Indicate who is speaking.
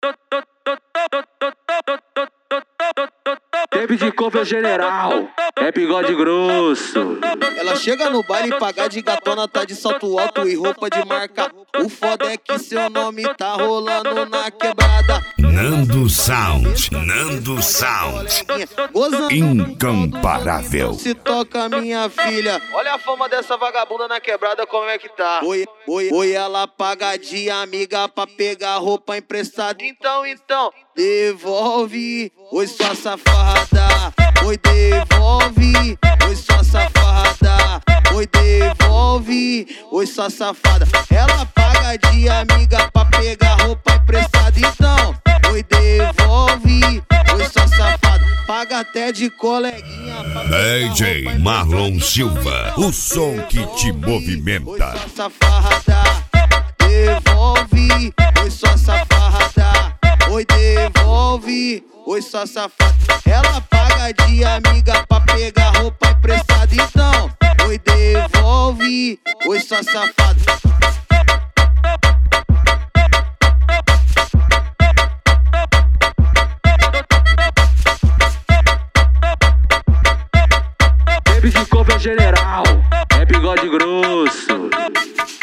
Speaker 1: Baby de couve é o general, é bigode grosso.
Speaker 2: Ela chega no baile pagar de gatona, tá de salto alto e roupa de marca. O foda é que seu nome tá rolando na quebrada.
Speaker 3: Nando Sound, Nando Sound, incomparável.
Speaker 2: Se toca minha filha, olha a fama dessa vagabunda na quebrada como é que tá. Oi, ela paga de amiga pra pegar roupa emprestada. Então, devolve, oi sua safada. Oi, devolve, oi sua safada. Oi, devolve, oi sua safada. Ela paga de amiga pra pegar roupa emprestada. Então, oi, devolve, oi sua safada. Paga até de coleguinha pra
Speaker 3: DJ Marlon Silva, o som que te movimenta.
Speaker 2: Oi, sua safada, devolve, oi sua safada. Oi, devolve, oi sua safada. Ela paga de amiga pra pegar roupa emprestada. Então, oi, devolve, oi sua safada.
Speaker 1: Baby de couve é o general, é bigode grosso.